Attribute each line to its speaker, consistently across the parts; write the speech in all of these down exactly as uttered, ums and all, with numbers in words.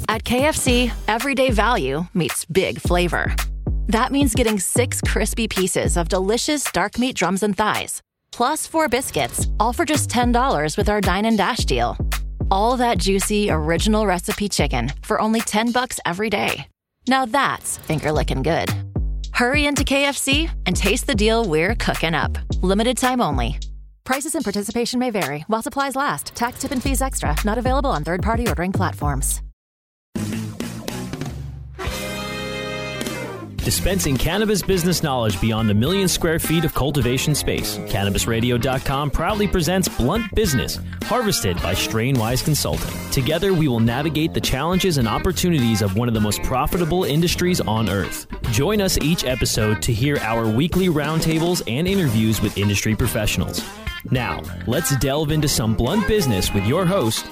Speaker 1: At K F C, everyday value meets big flavor. That means getting six crispy pieces of delicious dark meat drums and thighs, plus four biscuits, all for just ten dollars with our Dine and Dash deal. All that juicy, original recipe chicken for only ten bucks every day. Now that's finger-licking good. Hurry into K F C and taste the deal we're cooking up. Limited time only. Prices and participation may vary while supplies last. Tax, tip, and fees extra. Not available on third-party ordering platforms.
Speaker 2: Dispensing cannabis business knowledge beyond a million square feet of cultivation space. Cannabis Radio dot com proudly presents Blunt Business, harvested by Strainwise Consulting. Together, we will navigate the challenges and opportunities of one of the most profitable industries on earth. Join us each episode to hear our weekly roundtables and interviews with industry professionals. Now, let's delve into some blunt business with your host.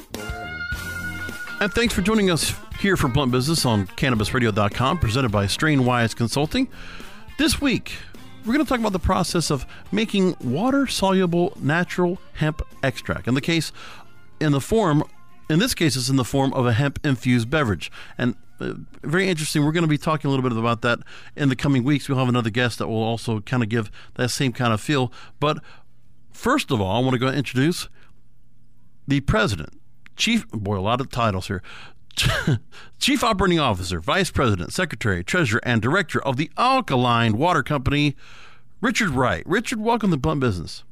Speaker 3: And thanks for joining us here for Blunt Business on Cannabis Radio dot com, presented by Strainwise Consulting. This week, we're going to talk about the process of making water-soluble natural hemp extract. In the case, in the form, in this case, it's in the form of a hemp-infused beverage. And uh, very interesting. We're going to be talking a little bit about that in the coming weeks. We'll have another guest that will also kind of give that same kind of feel. But first of all, I want to go and introduce the president, chief, boy, a lot of titles here, Chief Operating Officer, Vice President, Secretary, Treasurer, and Director of the Alkaline Water Company, Richard Wright. Richard, welcome to Blunt Business.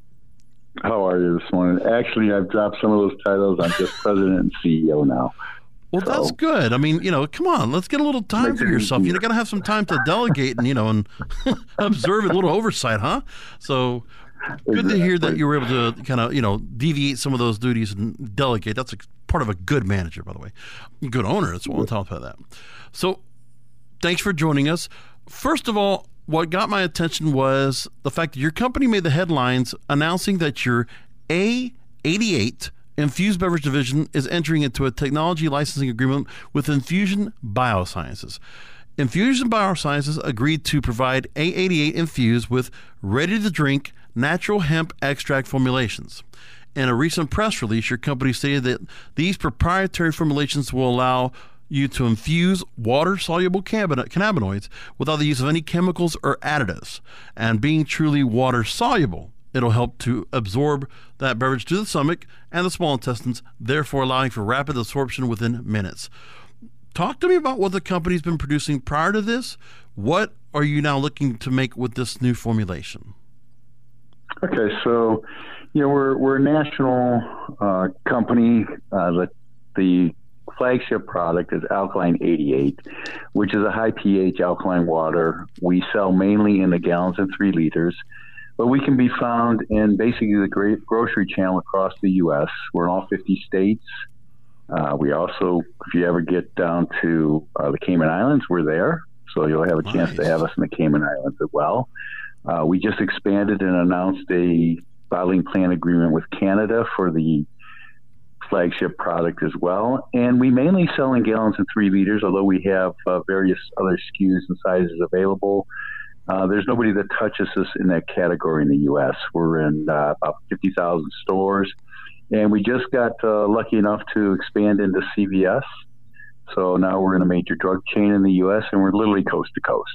Speaker 4: How are you this morning? Actually, I've dropped some of those titles. I'm just President and C E O now.
Speaker 3: Well, so, that's good. I mean, you know, come on, let's get a little time for yourself. You got to have some time to delegate and, you know, and observe a little oversight, huh? So good to hear that you were able to kind of, you know, deviate some of those duties and delegate. That's a part of a good manager, by the way. Good owner. That's what we'll talk about that. So thanks for joining us. First of all, what got my attention was the fact that your company made the headlines announcing that your A eighty-eight infused beverage division is entering into a technology licensing agreement with Infusion Biosciences. Infusion Biosciences agreed to provide A eighty-eight infused with ready-to-drink natural hemp extract formulations. In a recent press release, your company stated that these proprietary formulations will allow you to infuse water-soluble cannabinoids without the use of any chemicals or additives. And being truly water-soluble, it'll help to absorb that beverage to the stomach and the small intestines, therefore allowing for rapid absorption within minutes. Talk to me about what the company's been producing prior to this. What are you now looking to make with this new formulation?
Speaker 4: Okay, so you know we're we're a national uh, company. Uh, the the flagship product is Alkaline eighty-eight, which is a high pH alkaline water. We sell mainly in the gallons and three liters, but we can be found in basically the great grocery channel across the U S. We're in all fifty states. Uh, we also, if you ever get down to uh, the Cayman Islands, we're there. So you'll have a nice chance to have us in the Cayman Islands as well. Uh, we just expanded and announced a bottling plant agreement with Canada for the flagship product as well. And we mainly sell in gallons and three liters, although we have uh, various other S K Us and sizes available. Uh, there's nobody that touches us in that category in the U S. We're in uh, about fifty thousand stores. And we just got uh, lucky enough to expand into C V S. So now we're in a major drug chain in the U S, and we're literally coast to coast.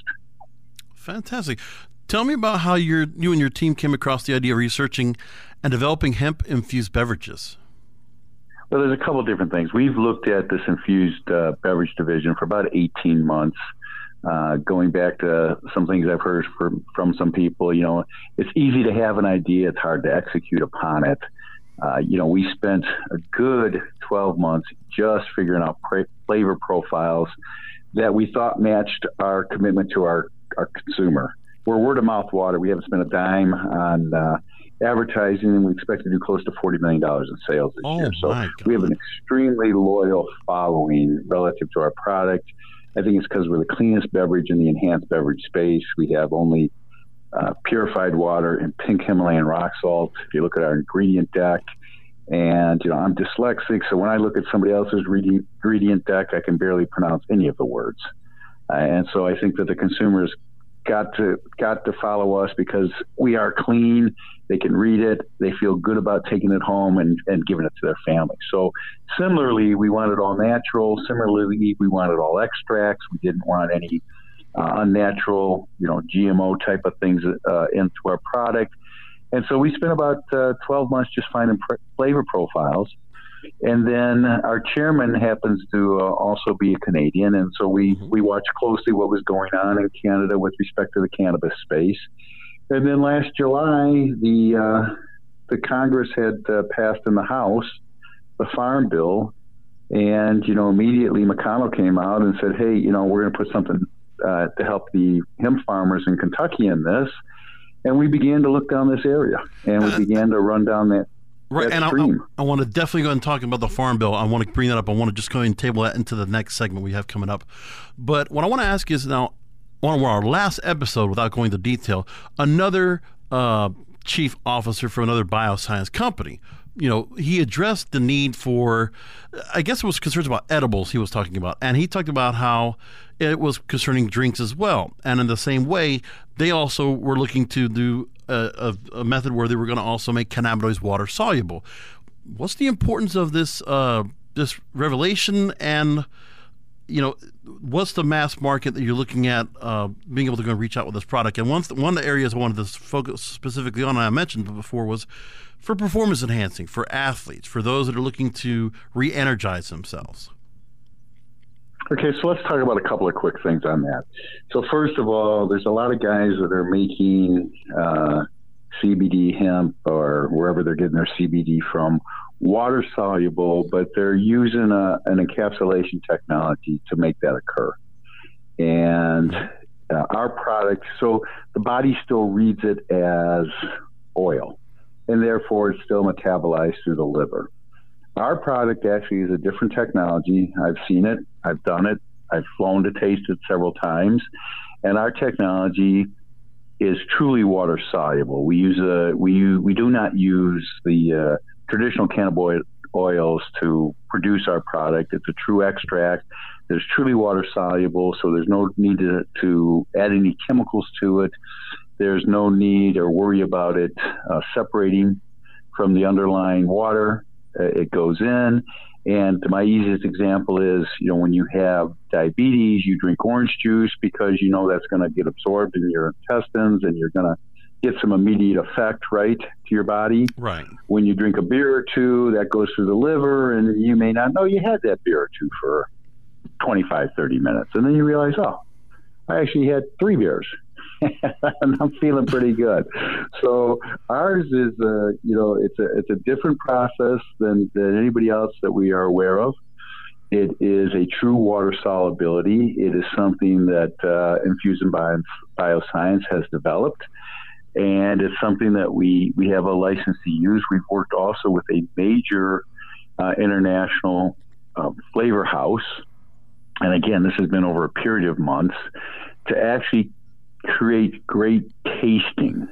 Speaker 3: Fantastic. Tell me about how your, you and your team came across the idea of researching and developing hemp-infused beverages.
Speaker 4: Well, there's a couple of different things. We've looked at this infused uh, beverage division for about eighteen months, uh, going back to some things I've heard from, from some people. You know, it's easy to have an idea. It's hard to execute upon it. Uh, you know, we spent a good twelve months just figuring out pra- flavor profiles that we thought matched our commitment to our, our consumer. We're word-of-mouth water. We haven't spent a dime on uh, advertising, and we expect to do close to forty million dollars in sales this
Speaker 3: oh
Speaker 4: year. So
Speaker 3: my God.
Speaker 4: We have an extremely loyal following relative to our product. I think it's because we're the cleanest beverage in the enhanced beverage space. We have only Uh, purified water and pink Himalayan rock salt. If you look at our ingredient deck, and you know I'm dyslexic, so when I look at somebody else's reading, ingredient deck, I can barely pronounce any of the words. Uh, and so I think that the consumers got to got to follow us because we are clean They can read it. They feel good about taking it home and, and giving it to their family. So similarly, we wanted all natural. Similarly, we wanted all extracts. We didn't want any uh, unnatural, you know, G M O type of things uh, into our product. And so we spent about uh, twelve months just finding pr- flavor profiles. And then our chairman happens to uh, also be a Canadian. And so we, we watched closely what was going on in Canada with respect to the cannabis space. And then last July, the uh, the Congress had uh, passed in the House the Farm Bill. And, you know, immediately McConnell came out and said, hey, you know, we're going to put something uh, to help the hemp farmers in Kentucky in this. And we began to look down this area, and we began to run down that
Speaker 3: Right,
Speaker 4: That's
Speaker 3: and I, I, I want to definitely go ahead and talk about the Farm Bill. I want to bring that up. I want to just go ahead and table that into the next segment we have coming up. But what I want to ask is now, on our last episode, without going into detail, another uh, chief officer for another bioscience company, you know, he addressed the need for, I guess it was concerns about edibles he was talking about. And he talked about how it was concerning drinks as well. And in the same way, they also were looking to do a, a, a method where they were going to also make cannabinoids water soluble. What's the importance of this uh, this revelation, and you know, what's the mass market that you're looking at uh, being able to go and reach out with this product? And one one of the areas I wanted to focus specifically on, and I mentioned before, was for performance enhancing, for athletes, for those that are looking to re-energize themselves.
Speaker 4: Okay, so let's talk about a couple of quick things on that. So first of all, there's a lot of guys that are making uh, C B D hemp or wherever they're getting their C B D from water soluble, but they're using a, an encapsulation technology to make that occur. And uh, our product, so the body still reads it as oil, and therefore it's still metabolized through the liver. Our product actually is a different technology. I've seen it. I've done it. I've flown to taste it several times. And our technology is truly water soluble. We use a, we, we do not use the uh, traditional cannabinoid oils to produce our product. It's a true extract. It's truly water soluble, so there's no need to, to add any chemicals to it. There's no need or worry about it uh, separating from the underlying water. It goes in, and my easiest example is, you know, when you have diabetes, you drink orange juice because you know that's going to get absorbed in your intestines and you're going to get some immediate effect, right, to your body.
Speaker 3: Right.
Speaker 4: When you drink a beer or two, that goes through the liver, and you may not know you had that beer or two for twenty-five, thirty minutes. And then you realize, oh, I actually had three beers. And I'm feeling pretty good. So ours is, a, you know, it's a it's a different process than, than anybody else that we are aware of. It is a true water solubility. It is something that uh, Infusion Bio, Bioscience has developed, and it's something that we, we have a license to use. We've worked also with a major uh, international uh, flavor house, and again, this has been over a period of months, to actually create great tasting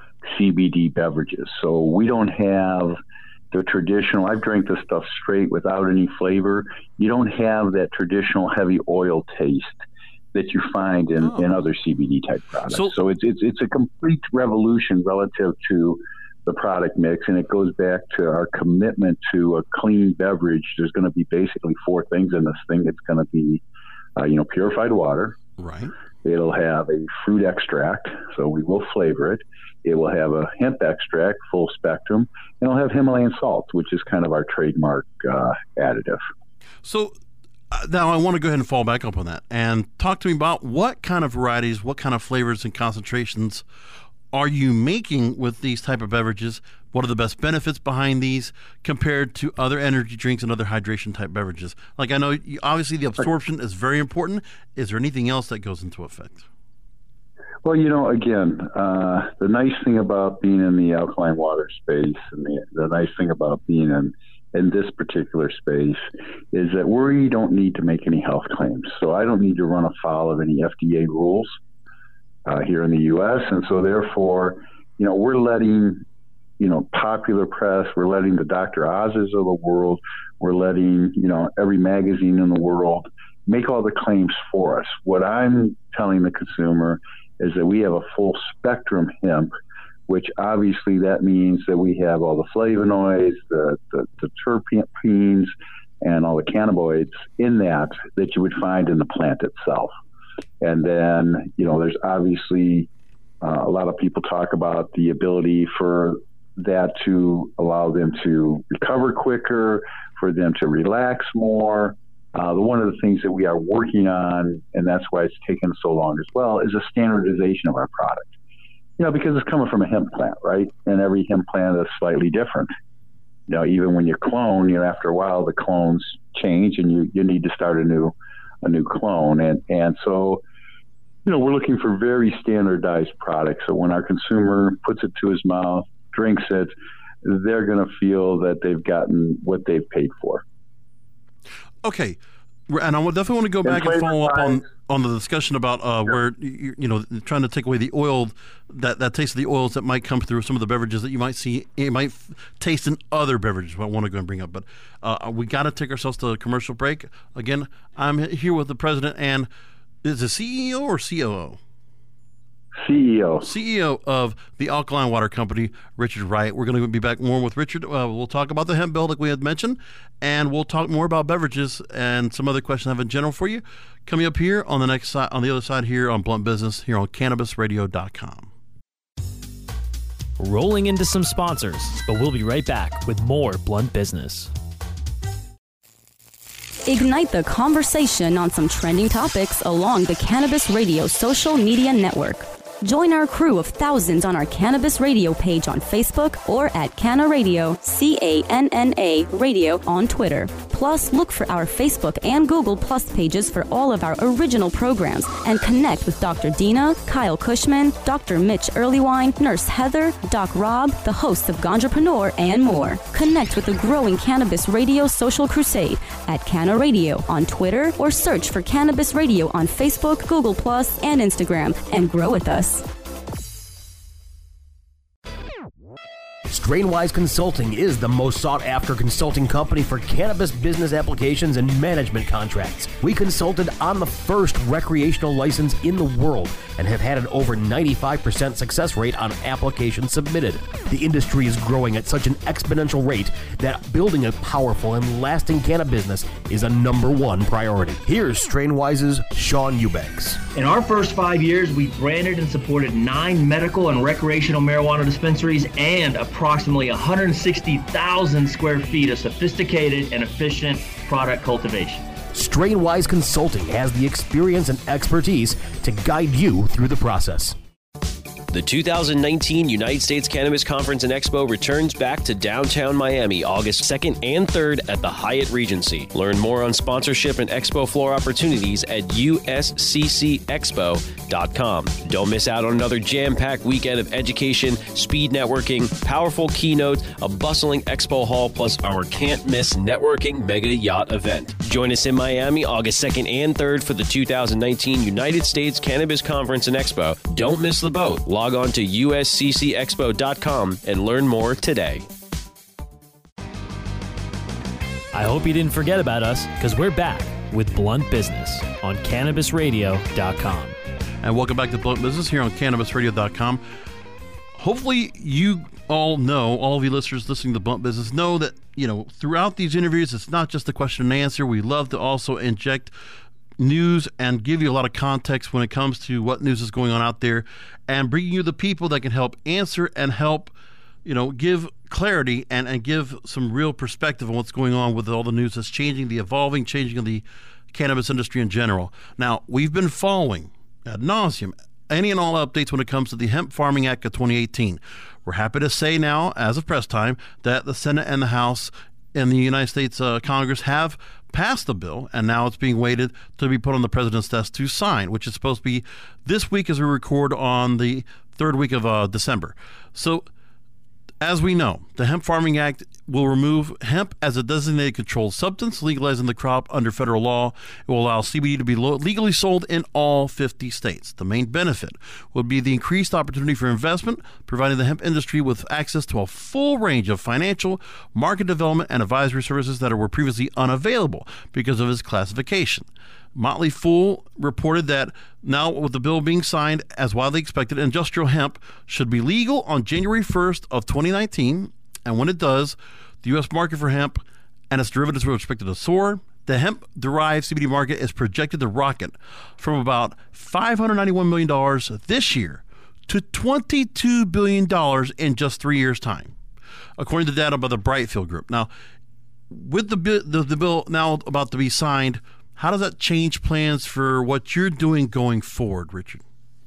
Speaker 4: C B D beverages. So we don't have the traditional, I've drank this stuff straight without any flavor. You don't have that traditional heavy oil taste that you find in, oh. in other C B D type products. So, so it's, it's, it's a complete revolution relative to the product mix. And it goes back to our commitment to a clean beverage. There's going to be basically four things in this thing. It's going to be, uh, you know, purified water.
Speaker 3: Right.
Speaker 4: It'll have a fruit extract, so we will flavor it. It will have a hemp extract, full spectrum, and it'll have Himalayan salt, which is kind of our trademark uh, additive.
Speaker 3: So uh, now I want to go ahead and fall back up on that and talk to me about what kind of varieties, what kind of flavors and concentrations are you making with these type of beverages? What are the best benefits behind these compared to other energy drinks and other hydration type beverages? Like, I know you, obviously the absorption is very important. Is there anything else that goes into effect?
Speaker 4: Well, you know, again, uh, the nice thing about being in the alkaline water space and the, the nice thing about being in, in this particular space is that we don't need to make any health claims. So I don't need to run afoul of any F D A rules uh, here in the U S. And so therefore, you know, we're letting, you know, popular press, we're letting the Doctor Oz's of the world, we're letting, you know, every magazine in the world make all the claims for us. What I'm telling the consumer is that we have a full spectrum hemp which obviously that means that we have all the flavonoids, the, the, the terpenes, and all the cannabinoids in that that you would find in the plant itself. And then, you know, there's obviously uh, a lot of people talk about the ability for that to allow them to recover quicker, for them to relax more. Uh, one of the things that we are working on, and that's why it's taken so long as well, is a standardization of our product. You know, because it's coming from a hemp plant, right? And every hemp plant is slightly different. You know, even when you clone, you know, after a while the clones change, and you, you need to start a new a new clone. And and so, you know, we're looking for very standardized products. So when our consumer puts it to his mouth, drinks it, they're going to feel that they've gotten what they've paid for.
Speaker 3: Okay, and I definitely want to go back and, and follow up on, on the discussion about uh, sure. where you, you know trying to take away the oil, that, that taste of the oils that might come through some of the beverages that you might see, you might f- taste in other beverages. I want to go and bring up, but uh, we got to take ourselves to a commercial break. Again, I'm here with the president, and is it C E O or C O O?
Speaker 4: C E O.
Speaker 3: C E O of the Alkaline Water Company, Richard Wright. We're going to be back more with Richard. Uh, we'll talk about the hemp bill like we had mentioned, and we'll talk more about beverages and some other questions I have in general for you. Coming up here on the next side, on the other side here on Blunt Business, here on Cannabis Radio dot com.
Speaker 2: Rolling into some sponsors, but we'll be right back with more Blunt Business.
Speaker 5: Ignite the conversation on some trending topics along the Cannabis Radio social media network. Join our crew of thousands on our Cannabis Radio page on Facebook or at Canna Radio, C A N N A Radio on Twitter. Plus, look for our Facebook and Google Plus pages for all of our original programs and connect with Doctor Dina, Kyle Cushman, Doctor Mitch Earlywine, Nurse Heather, Doc Rob, the hosts of Ganjapreneur, and more. Connect with the growing Cannabis Radio social crusade at Canna Radio on Twitter or search for Cannabis Radio on Facebook, Google Plus, and Instagram and grow with us.
Speaker 6: Strainwise Consulting is the most sought-after consulting company for cannabis business applications and management contracts. We consulted on the first recreational license in the world and have had an over ninety-five percent success rate on applications submitted. The industry is growing at such an exponential rate that building a powerful and lasting cannabis business is a number one priority. Here's Strainwise's Sean Eubanks.
Speaker 7: In our first five years, we branded and supported nine medical and recreational marijuana dispensaries and approximately one hundred sixty thousand square feet of sophisticated and efficient product cultivation.
Speaker 6: Strainwise Consulting has the experience and expertise to guide you through the process.
Speaker 8: The two thousand nineteen United States Cannabis Conference and Expo returns back to downtown Miami August second and third at the Hyatt Regency. Learn more on sponsorship and expo floor opportunities at U S C C expo dot com. Don't miss out on another jam-packed weekend of education, speed networking, powerful keynotes, a bustling expo hall, plus our can't-miss networking mega yacht event. Join us in Miami August second and third for the two thousand nineteen United States Cannabis Conference and Expo. Don't miss the boat. Log on to U S C C expo dot com and learn more today.
Speaker 2: I hope you didn't forget about us, because we're back with Blunt Business on Cannabis Radio dot com.
Speaker 3: And welcome back to Blunt Business here on Cannabis Radio dot com. Hopefully you all know, all of you listeners listening to Blunt Business know that, you know, throughout these interviews, it's not just a question and answer. We love to also inject news and give you a lot of context when it comes to what news is going on out there, and bringing you the people that can help answer and help, you know, give clarity and, and give some real perspective on what's going on with all the news that's changing, the evolving, changing of the cannabis industry in general. Now, we've been following ad nauseum any and all updates when it comes to the Hemp Farming Act of twenty eighteen. We're happy to say now, as of press time, that the Senate and the House in the United States uh, Congress have passed the bill, and now it's being waited to be put on the president's desk to sign, which is supposed to be this week as we record on the third week of uh, December. So, as we know, the Hemp Farming Act will remove hemp as a designated controlled substance, legalizing the crop under federal law. It will allow C B D to be lo- legally sold in all fifty states. The main benefit would be the increased opportunity for investment, providing the hemp industry with access to a full range of financial, market development, and advisory services that were previously unavailable because of its classification. Motley Fool reported that now with the bill being signed as widely expected, industrial hemp should be legal on January first of twenty nineteen. And when it does, the U S market for hemp and its derivatives are expected to soar. The hemp-derived C B D market is projected to rocket from about five hundred ninety-one million dollars this year to twenty-two billion dollars in just three years' time, according to data by the Brightfield Group. Now, with the, the, the bill now about to be signed, how does that change plans for what you're doing going forward, Richard?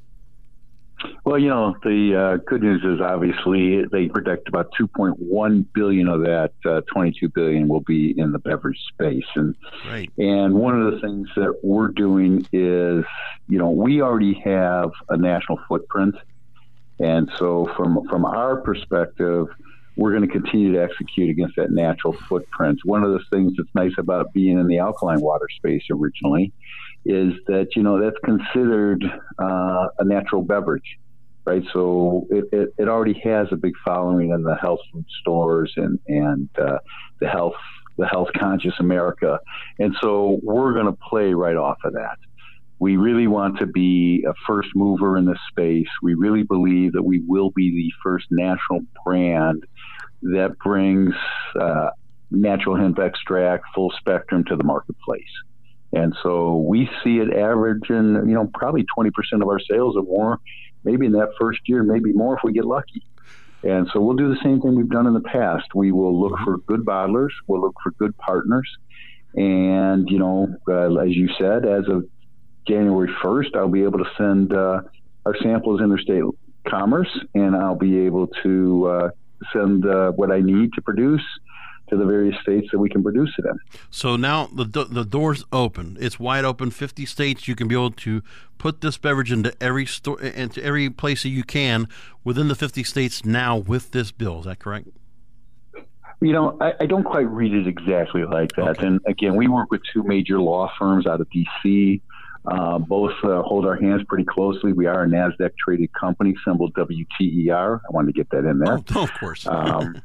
Speaker 4: Well, you know, the uh, good news is obviously they predict about two point one billion dollars of that uh, twenty-two billion dollars will be in the beverage space. And,
Speaker 3: right.
Speaker 4: and one of the things that we're doing is, you know, we already have a national footprint. And so from, from our perspective, we're going to continue to execute against that natural footprint. One of the things that's nice about being in the alkaline water space originally is that, you know, that's considered uh, a natural beverage, right? So it, it, it already has a big following in the health food stores and, and uh, the health the health conscious America. And so we're going to play right off of that. We really want to be a first mover in this space. We really believe that we will be the first national brand that brings uh, natural hemp extract full spectrum to the marketplace. And so we see it averaging, you know, probably twenty percent of our sales or more, maybe in that first year, maybe more if we get lucky. And so we'll do the same thing we've done in the past. We will look for good bottlers. We'll look for good partners. And, you know, uh, as you said, as of January first, I'll be able to send uh, our samples interstate commerce, and I'll be able to uh, send uh, what I need to produce to the various states that we can produce it in.
Speaker 3: So now the the door's open. It's wide open. fifty states. You can be able to put this beverage into every store, into every place that you can within the fifty states now with this bill. Is that correct?
Speaker 4: You know, I, I don't quite read it exactly like that. Okay. And again, we work with two major law firms out of D C. Uh, both uh, hold our hands pretty closely. We are a NASDAQ-traded company, symbol W T E R. I wanted to get that in there.
Speaker 3: Oh, of course.
Speaker 4: um,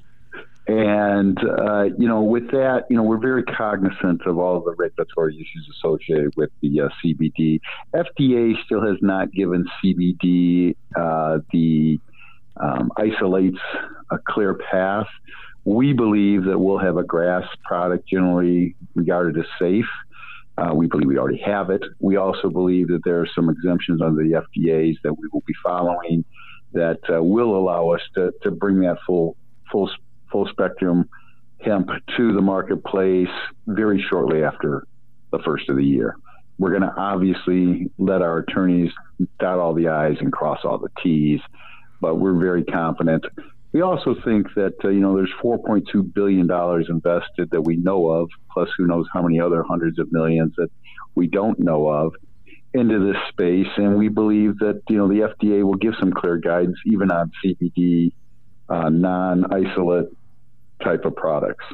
Speaker 4: and, uh, you know, with that, you know, we're very cognizant of all of the regulatory issues associated with the uh, C B D. F D A still has not given C B D uh, the um, isolates a clear path. We believe that we'll have a grass product generally regarded as safe. Uh, we believe we already have it. We also believe that there are some exemptions under the F D A's that we will be following that uh, will allow us to, to bring that full full full spectrum hemp to the marketplace very shortly after the first of the year. We're going to obviously let our attorneys dot all the I's and cross all the T's, but we're very confident. We also think that, uh, you know, there's four point two billion dollars invested that we know of, plus who knows how many other hundreds of millions that we don't know of into this space. And we believe that, you know, the F D A will give some clear guidance even on C B D, uh, non-isolate type of products.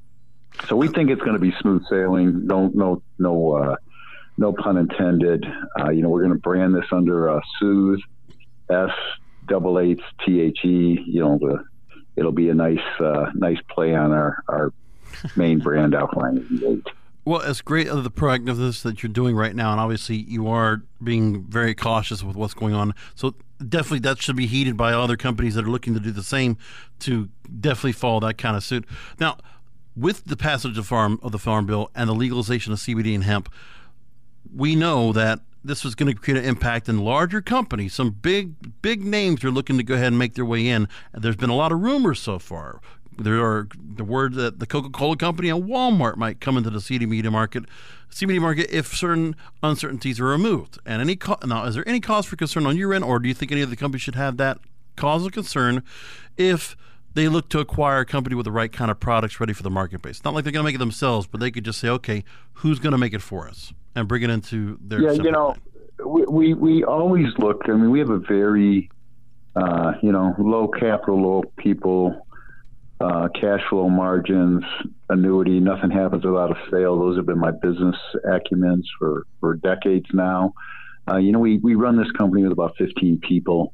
Speaker 4: So we think it's going to be smooth sailing. No, no, no, uh, no pun intended. Uh, you know, we're going to brand this under uh, Soothe, S double eight T H E, you know, the, it'll be a nice, uh, nice play on our, our main brand, Alkaline eighty-eight.
Speaker 3: Well, it's great of the proactiveness that you're doing right now, and obviously you are being very cautious with what's going on. So definitely that should be heeded by other companies that are looking to do the same to definitely follow that kind of suit. Now, with the passage of farm of the Farm Bill and the legalization of C B D and hemp, we know that this was going to create an impact in larger companies. Some big, big names are looking to go ahead and make their way in. There's been a lot of rumors so far. There are the word that the Coca-Cola company and Walmart might come into the C B D market, C B D market if certain uncertainties are removed. And any co- now, is there any cause for concern on your end, or do you think any of the companies should have that cause of concern if they look to acquire a company with the right kind of products ready for the marketplace? It's not like they're going to make it themselves, but they could just say, okay, who's going to make it for us and bring it into their.
Speaker 4: Yeah, you know, we, we we always look. I mean, we have a very, uh, you know, low capital, low people. Uh, cash flow margins, annuity, nothing happens without a sale. Those have been my business acumens for, for decades now. Uh, you know, we, we run this company with about fifteen people.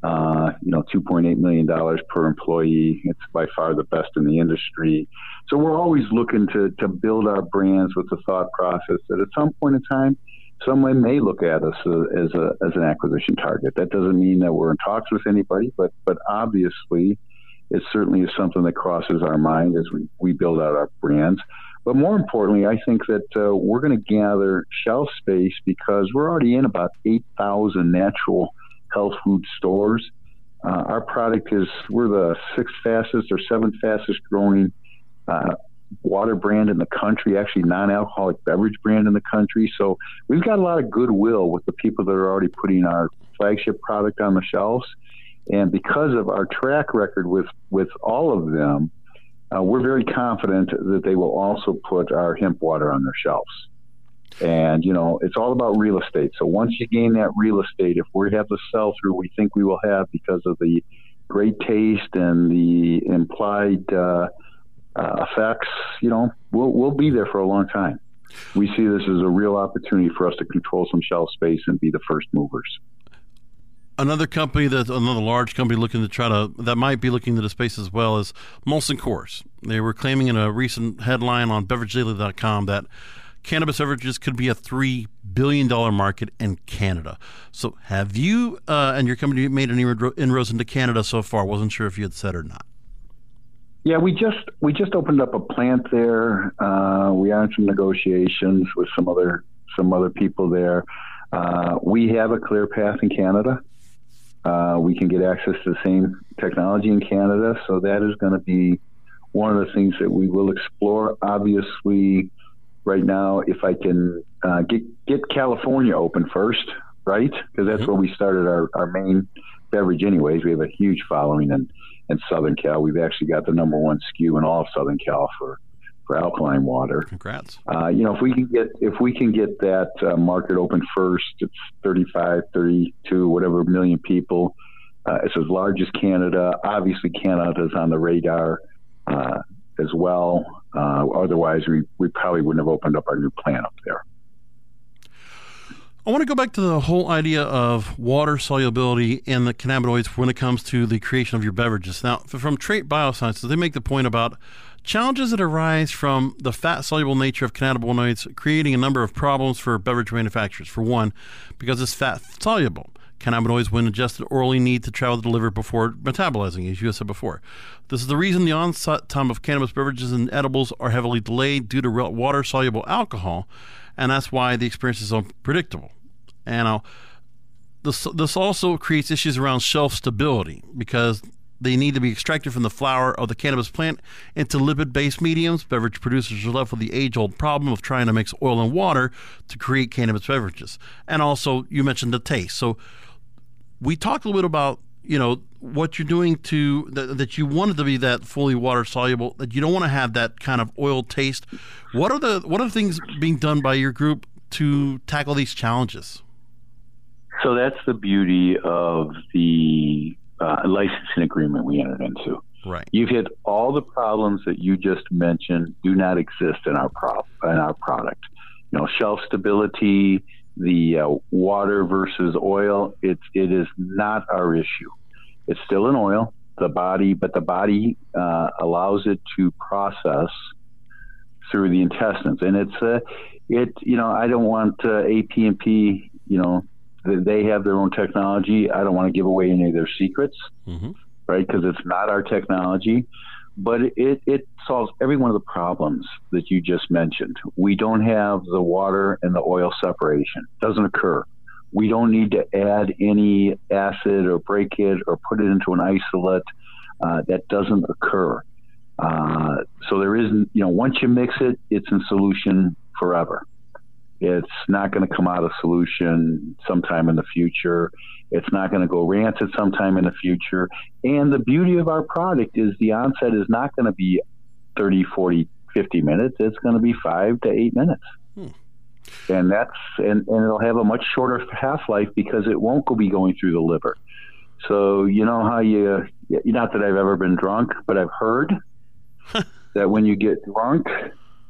Speaker 4: Uh, you know, two point eight million dollars per employee. It's by far the best in the industry. So we're always looking to, to build our brands with the thought process that at some point in time, someone may look at us as a as an acquisition target. That doesn't mean that we're in talks with anybody, but but obviously it certainly is something that crosses our mind as we, we build out our brands. But more importantly, I think that uh, we're going to gather shelf space because we're already in about eight thousand natural health food stores. Uh, our product is, we're the sixth fastest or seventh fastest growing uh, water brand in the country, actually non-alcoholic beverage brand in the country. So we've got a lot of goodwill with the people that are already putting our flagship product on the shelves. And because of our track record with, with all of them, uh, we're very confident that they will also put our hemp water on their shelves. And, you know, it's all about real estate. So once you gain that real estate, if we have the sell-through we think we will have because of the great taste and the implied uh, uh, effects, you know, we'll, we'll be there for a long time. We see this as a real opportunity for us to control some shelf space and be the first movers.
Speaker 3: Another company that another large company looking to try to that might be looking into the space as well is Molson Coors. They were claiming in a recent headline on beverage daily dot com that cannabis beverages could be a three billion dollars market in Canada. So have you uh, and your company made any inroads into Canada so far? Wasn't sure if you had said or not.
Speaker 4: Yeah, we just we just opened up a plant there. Uh, we are in some negotiations with some other some other people there. Uh, we have a clear path in Canada. Uh, we can get access to the same technology in Canada, so that is going to be one of the things that we will explore. Obviously, right now, if I can uh, get get California open first, right? Because that's mm-hmm. where we started our, our main beverage anyways. We have a huge following in, in Southern Cal. We've actually got the number one S K U in all of Southern Cal for, for alkaline water.
Speaker 3: Congrats.
Speaker 4: Uh, you know, if we can get if we can get that uh, market open first, it's thirty-five, thirty-two, whatever million people. Uh, it's as large as Canada. Obviously, Canada is on the radar uh, as well. Uh, otherwise, we, we probably wouldn't have opened up our new plant up there.
Speaker 3: I want to go back to the whole idea of water solubility in the cannabinoids when it comes to the creation of your beverages. Now, from Trait Biosciences, they make the point about challenges that arise from the fat-soluble nature of cannabinoids, creating a number of problems for beverage manufacturers. For one, because it's fat-soluble. Cannabinoids, when ingested orally, need to travel to the liver before metabolizing, as you said before. This is the reason the onset time of cannabis beverages and edibles are heavily delayed due to water-soluble alcohol, and that's why the experience is unpredictable. And uh, this, this also creates issues around shelf stability because they need to be extracted from the flower of the cannabis plant into lipid-based mediums. Beverage producers are left with the age-old problem of trying to mix oil and water to create cannabis beverages. And also, you mentioned the taste. So we talked a little bit about, you know, what you're doing to that, that you wanted to be that fully water soluble, that you don't want to have that kind of oil taste. What are the what are the things being done by your group to tackle these challenges?
Speaker 4: So that's the beauty of the uh, licensing agreement we entered into.
Speaker 3: Right.
Speaker 4: You've hit all the problems that you just mentioned do not exist in our pro- in our product. You know, shelf stability, the uh, water versus oil, it's it is not our issue. It's still an oil, the body, but the body uh, allows it to process through the intestines, and it's a, uh, it. You know, I don't want uh, A P and P. You know, they have their own technology. I don't want to give away any of their secrets, mm-hmm. right? Because it's not our technology. But it, it solves every one of the problems that you just mentioned. We don't have the water and the oil separation. It doesn't occur. We don't need to add any acid or break it or put it into an isolate. Uh, that doesn't occur. Uh, so there isn't, you know, once you mix it, it's in solution forever. It's not going to come out of solution sometime in the future. It's not going to go rancid sometime in the future. And the beauty of our product is the onset is not going to be thirty, forty, fifty minutes. It's going to be five to eight minutes. Hmm. And that's and, and it'll have a much shorter half-life because it won't go be going through the liver. So you know how you, not that I've ever been drunk, but I've heard that when you get drunk,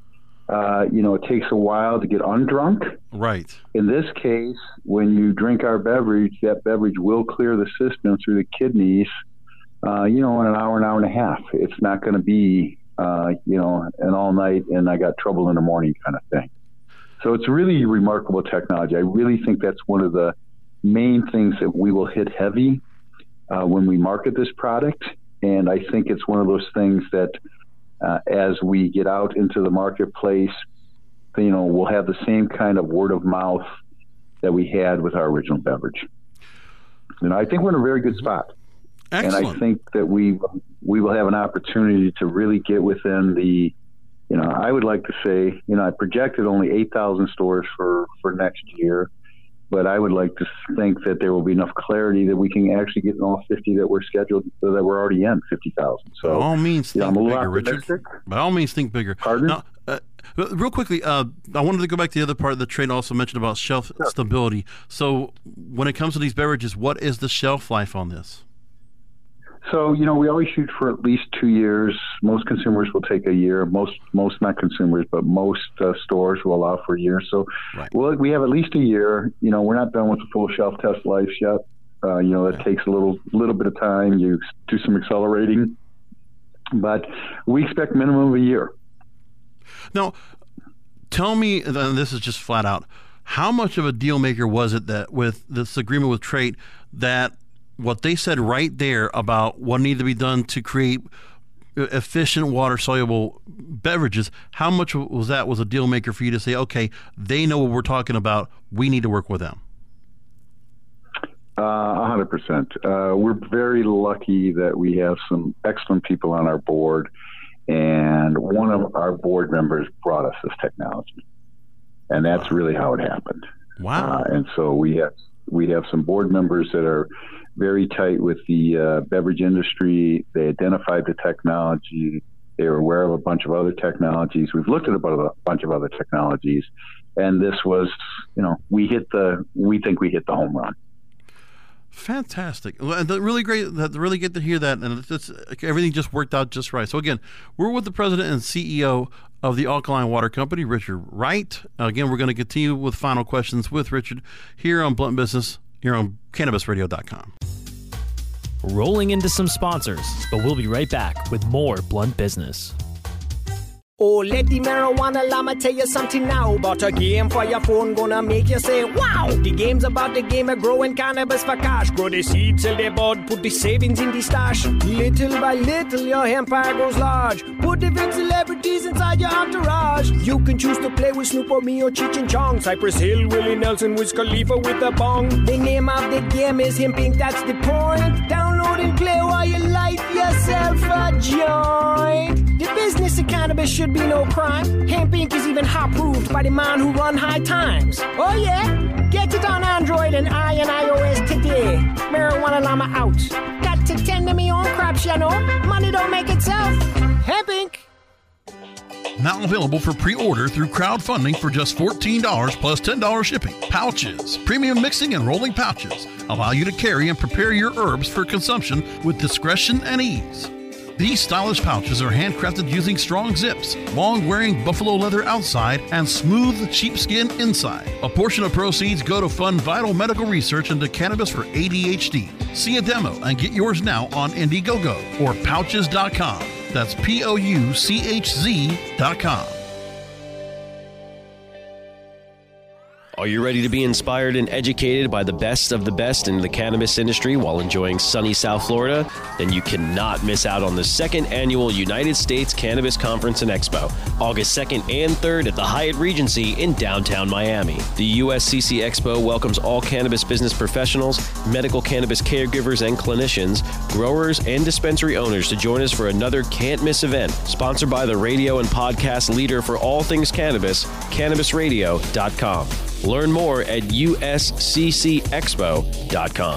Speaker 4: uh, you know, it takes a while to get undrunk.
Speaker 3: Right.
Speaker 4: In this case, when you drink our beverage, that beverage will clear the system through the kidneys, uh, you know, in an hour, an hour and a half. It's not going to be, uh, you know, an all night and I got trouble in the morning kind of thing. So it's really remarkable technology. I really think that's one of the main things that we will hit heavy uh, when we market this product. And I think it's one of those things that uh, as we get out into the marketplace, you know, we'll have the same kind of word of mouth that we had with our original beverage. And I think we're in a very good spot.
Speaker 3: Excellent.
Speaker 4: And I think that we we will have an opportunity to really get within the, you know, I would like to say, you know, I projected only eight thousand stores for, for next year, but I would like to think that there will be enough clarity that we can actually get in all fifty that we're scheduled, so that we're already in fifty thousand. So,
Speaker 3: by all means, think
Speaker 4: you know,
Speaker 3: bigger, Richard. By all means, think bigger.
Speaker 4: Pardon?
Speaker 3: Now, uh, real quickly, uh, I wanted to go back to the other part of the trade also mentioned about shelf sure. stability. So when it comes to these beverages, what is the shelf life on this?
Speaker 4: So, you know, we always shoot for at least two years. Most consumers will take a year. Most, most not consumers, but most uh, stores will allow for a year. So
Speaker 3: right.
Speaker 4: we'll, we have at least a year. You know, we're not done with the full shelf test life yet. Uh, you know, it okay. takes a little little bit of time. You do some accelerating. But we expect minimum of a year.
Speaker 3: Now, tell me, and this is just flat out, how much of a deal maker was it that with this agreement with Trait that what they said right there about what needed to be done to create efficient water-soluble beverages, how much was that was a deal maker for you to say, okay, they know what we're talking about, we need to work with them?
Speaker 4: Uh, one hundred percent. Uh, we're very lucky that we have some excellent people on our board, and one of our board members brought us this technology, and that's really how it happened.
Speaker 3: Wow.
Speaker 4: Uh, and so we have, we have some board members that are very tight with the uh, beverage industry. They identified the technology. They were aware of a bunch of other technologies. We've looked at about a bunch of other technologies, and this was, you know, we hit the, we think we hit the home run.
Speaker 3: Fantastic. Really great. Really good to hear that. And it's, everything just worked out just right. So again, we're with the president and C E O of the Alkaline Water Company, Richard Wright. Again, we're going to continue with final questions with Richard here on Blunt Business, here on Cannabis Radio dot com.
Speaker 2: Rolling into some sponsors, but we'll be right back with more Blunt Business.
Speaker 9: Oh, let the marijuana llama tell you something now about a game for your phone gonna make you say, wow! The game's about the game of growing cannabis for cash. Grow the seed, sell the bud, put the savings in the stash. Little by little, your empire grows large. Put the big celebrities inside your entourage. You can choose to play with Snoop or me or Cheech and Chong, Cypress Hill, Willie Nelson, Wiz Khalifa with a bong. The name of the game is Hemp Inc, that's the point. Download and play while you light yourself a joint. The business of cannabis should be no crime. Hemp Inc is even hot-proofed by the man who run High Times. Oh yeah? Get it on Android and I and iOS today. Marijuana llama out. Got to tend to me own crops, you know. Money don't make itself. Hemp Inc.
Speaker 3: Now available for pre-order through crowdfunding for just fourteen dollars plus ten dollars shipping. Pouches, premium mixing and rolling pouches, allow you to carry and prepare your herbs for consumption with discretion and ease. These stylish pouches are handcrafted using strong zips, long-wearing buffalo leather outside, and smooth sheepskin inside. A portion of proceeds go to fund vital medical research into cannabis for A D H D. See a demo and get yours now on Indiegogo or pouches dot com. That's P O U C H Z dot com.
Speaker 8: Are you ready to be inspired and educated by the best of the best in the cannabis industry while enjoying sunny South Florida? Then you cannot miss out on the second annual United States Cannabis Conference and Expo, August second and third at the Hyatt Regency in downtown Miami. The U S C C Expo welcomes all cannabis business professionals, medical cannabis caregivers and clinicians, growers, and dispensary owners to join us for another can't-miss event, sponsored by the radio and podcast leader for all things cannabis, Cannabis Radio dot com. Learn more at U S C C expo dot com.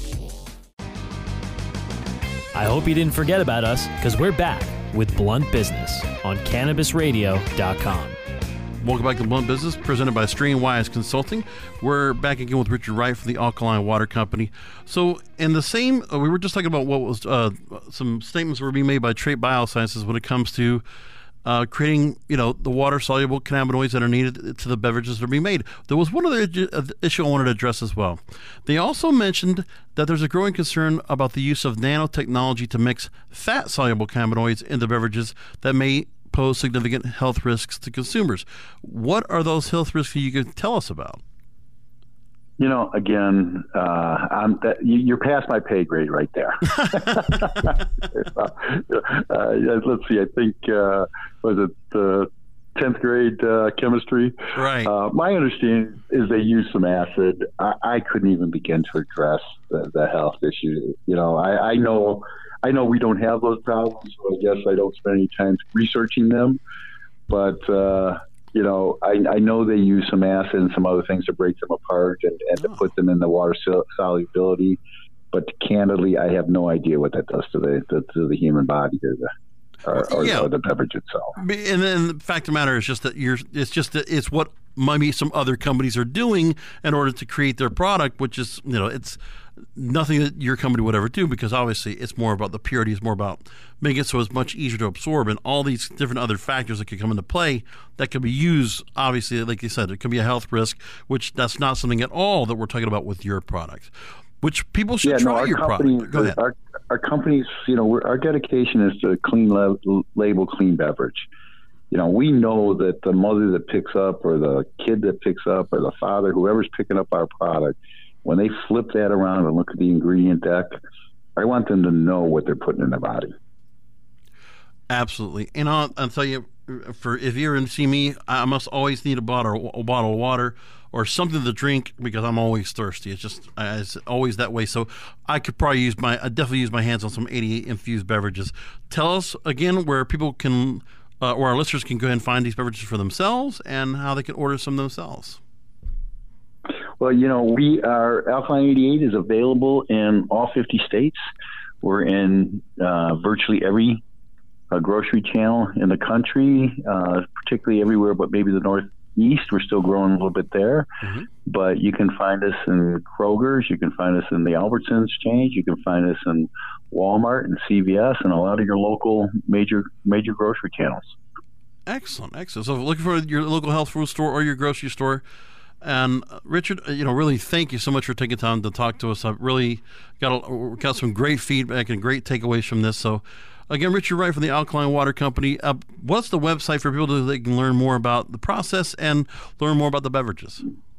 Speaker 2: I hope you didn't forget about us, because we're back with Blunt Business on Cannabis Radio dot com.
Speaker 3: Welcome back to Blunt Business, presented by Strainwise Consulting. We're back again with Richard Wright from the Alkaline Water Company. So, in the same, uh, we were just talking about what was uh, some statements were being made by Trait Biosciences when it comes to uh, creating, you know, the water-soluble cannabinoids that are needed to the beverages that are being made. There was one other issue I wanted to address as well. They also mentioned that there's a growing concern about the use of nanotechnology to mix fat-soluble cannabinoids into beverages that may pose significant health risks to consumers. What are those health risks you can tell us about?
Speaker 4: You know, again, uh, I'm that, you're past my pay grade right there. uh, let's see, I think, uh, was it the tenth grade uh, chemistry?
Speaker 3: Right.
Speaker 4: Uh, my understanding is they use some acid. I, I couldn't even begin to address the, the health issue. You know, I, I know I know we don't have those problems, so I guess I don't spend any time researching them. But, uh, you know, I, I know they use some acid and some other things to break them apart and, and oh. to put them in the water solubility. But candidly, I have no idea what that does to the to, to the human body or the or, or,
Speaker 3: yeah.
Speaker 4: or the beverage itself.
Speaker 3: And then the fact of the matter is just that you're. It's just that it's what maybe some other companies are doing in order to create their product, which is, you know, it's nothing that your company would ever do, because obviously it's more about the purity, it's more about making it so it's much easier to absorb, and all these different other factors that could come into play that could be used. Obviously, like you said, it could be a health risk, which that's not something at all that we're talking about with your product, which people should
Speaker 4: yeah,
Speaker 3: try
Speaker 4: no, our
Speaker 3: your
Speaker 4: company,
Speaker 3: product. Go ahead.
Speaker 4: Our, our companies, you know, we're, our dedication is to clean lab, label, clean beverage. You know, we know that the mother that picks up, or the kid that picks up, or the father, whoever's picking up our product, when they flip that around and look at the ingredient deck, I want them to know what they're putting in their body.
Speaker 3: Absolutely. And I'll, I'll tell you, for if you're in to see me, I must always need a bottle, a bottle of water or something to drink, because I'm always thirsty. It's just it's always that way. So I could probably use my, I definitely use my hands on some eighty-eight infused beverages. Tell us again where people can, uh, or our listeners can go ahead and find these beverages for themselves, and how they can order some themselves.
Speaker 4: Well, you know, we are Alkaline eighty-eight is available in all fifty states. We're in uh, virtually every uh, grocery channel in the country, uh, particularly everywhere but maybe the Northeast. We're still growing a little bit there. Mm-hmm. But you can find us in Kroger's. You can find us in the Albertsons chain. You can find us in Walmart and C V S and a lot of your local major major grocery channels. Excellent, excellent. So looking for your local health food store or your grocery store. And uh, Richard, you know, really thank you so much for taking time to talk to us. I've really got a, got some great feedback and great takeaways from this. So, again, Richard Wright from the Alkaline Water Company. Uh, what's the website for people that they can learn more about the process and learn more about the beverages?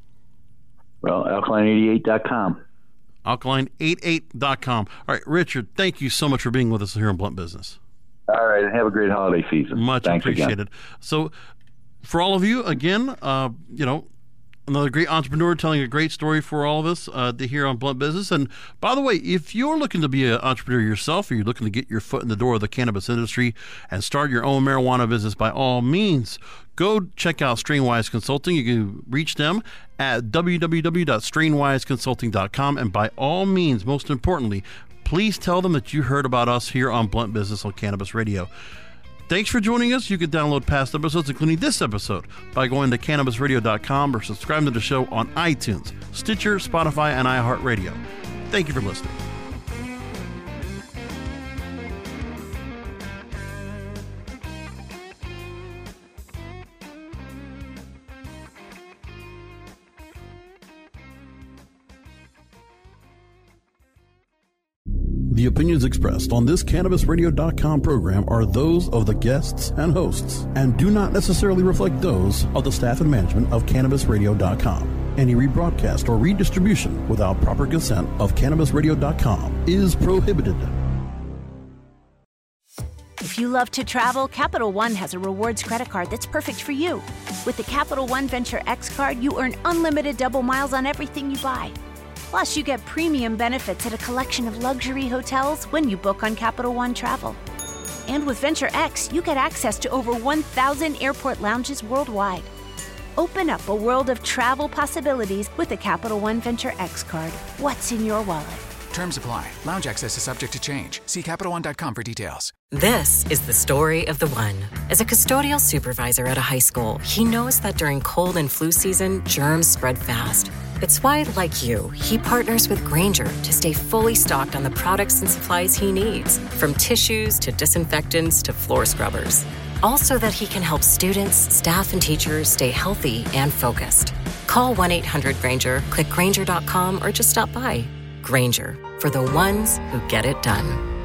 Speaker 4: Well, alkaline eighty-eight dot com. alkaline eighty-eight dot com. All right, Richard, thank you so much for being with us here in Blunt Business. All right, and have a great holiday season. Much Thanks appreciated. Again. So, for all of you, again, uh, you know, another great entrepreneur telling a great story for all of us uh, to hear on Blunt Business. And by the way, if you're looking to be an entrepreneur yourself, or you're looking to get your foot in the door of the cannabis industry and start your own marijuana business, by all means, go check out Strainwise Consulting. You can reach them at w w w dot strainwise consulting dot com. And by all means, most importantly, please tell them that you heard about us here on Blunt Business on Cannabis Radio. Thanks for joining us. You can download past episodes, including this episode, by going to cannabis radio dot com or subscribing to the show on iTunes, Stitcher, Spotify, and iHeartRadio. Thank you for listening. The opinions expressed on this cannabis radio dot com program are those of the guests and hosts and do not necessarily reflect those of the staff and management of cannabis radio dot com. Any rebroadcast or redistribution without proper consent of cannabis radio dot com is prohibited.
Speaker 10: If you love to travel, Capital One has a rewards credit card that's perfect for you. With the Capital One Venture X card, you earn unlimited double miles on everything you buy. Plus, you get premium benefits at a collection of luxury hotels when you book on Capital One Travel. And with Venture X, you get access to over one thousand airport lounges worldwide. Open up a world of travel possibilities with the Capital One Venture X card. What's in your wallet?
Speaker 11: Terms apply. Lounge access is subject to change. See Capital One dot com for details.
Speaker 12: This is the story of the one. As a custodial supervisor at a high school, he knows that during cold and flu season, germs spread fast. It's why, like you, he partners with Grainger to stay fully stocked on the products and supplies he needs, from tissues to disinfectants to floor scrubbers. all so that he can help students, staff, and teachers stay healthy and focused. Call one eight hundred Granger, click Granger dot com, or just stop by. Granger, for the ones who get it done.